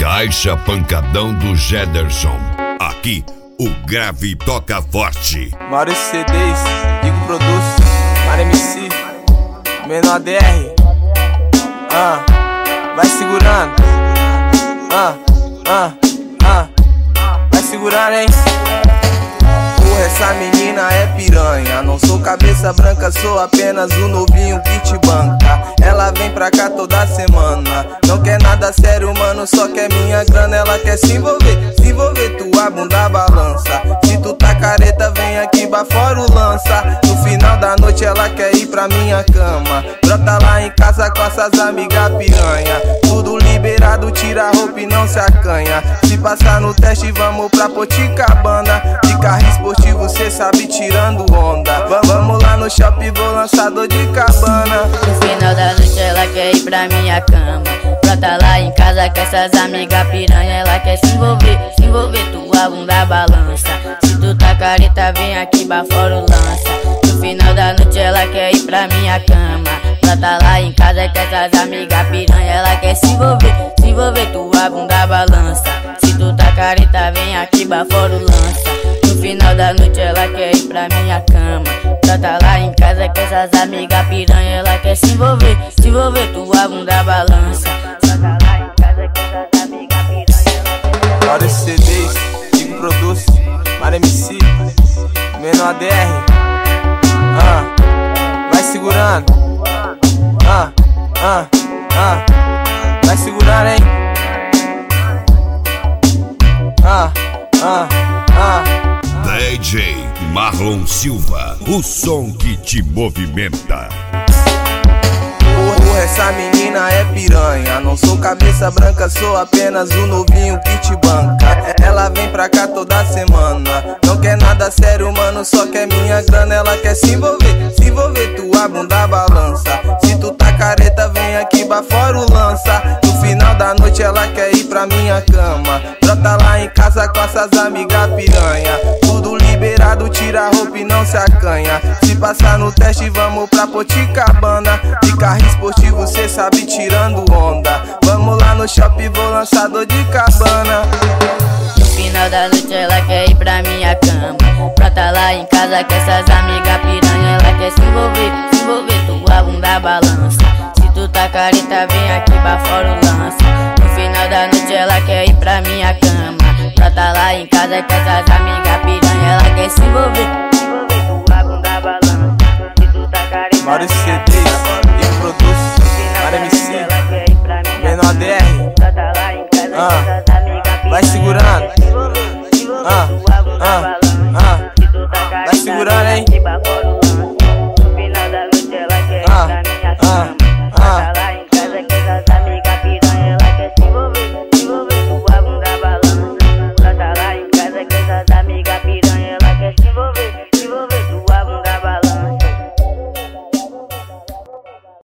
Caixa Pancadão do Jederson. Aqui, o grave toca forte. Maurício CDs, Digo Produz, Mário MC, Menor DR. Vai segurando. Vai segurando, hein? Porra, essa menina é piranha. Não sou cabeça branca, sou apenas o novinho que te banca. Ela vem pra cá toda semana. Não quer nada sério, mano, só quer minha grana. Ela quer se envolver, tua bunda balança. Se tu tá careta, vem aqui bafora o lança. No final da noite ela quer ir pra minha cama. Brota lá em casa com essas amigas piranha. Tudo liberado, tira a roupa e não se acanha. Se passar no teste, vamos pra Poticabana. De carro esportivo, cê sabe, tirando onda. Vamos lá no shopping, vou lançar dor de cabana. No final da noite ela quer ir pra minha cama. Brota lá em casa com essas amigas piranha. Ela quer se envolver, tua bunda balança. Se tu tá careta, vem aqui bafora o lança. No final da noite ela quer ir pra minha cama. Brota lá em casa com essas amigas piranha. Ela quer se envolver, tua bunda balança. Se tu tá careta, vem aqui bafora o lança. No final da noite ela quer ir pra minha cama. Brota lá em casa com essas amigas piranha. Ela quer se envolver, tua bunda balança. Brota lá em casa com essas amigas piranha. Maurício CDs, Digo Produz, Mário MC, Menor DR. Vai segurando. Vai segurando, hein? DJ Marlon Silva, o som que te movimenta. Porra, essa menina é piranha. Não sou cabeça branca, sou apenas o novinho que te banca. Ela vem pra cá toda semana. Não quer nada sério, mano, só quer minha grana. Ela quer se envolver, tua bunda balança. Se tu tá careta, vem aqui bafora o lança. No final da noite ela quer ir pra minha cama. Brota lá em casa com essas amigas piranha. Tudo liberado, tira a roupa e não se acanha. Se passar no teste, vamos pra Poticabana. De carro esportivo, cê sabe, tirando onda. Vamos lá no shopping, vou lançar dor de cabana. No final da noite ela quer ir pra minha cama. Brota lá em casa com essas amigas piranha. Ela quer se envolver, tua bunda balança. Se tu tá careta, vem aqui bafora o lança. No final da noite ela quer ir pra minha cama. Brota lá em casa com essas amigas piranha. Ela quer se envolver, tua bunda balança. Se tu tá careta, Maurício CDs.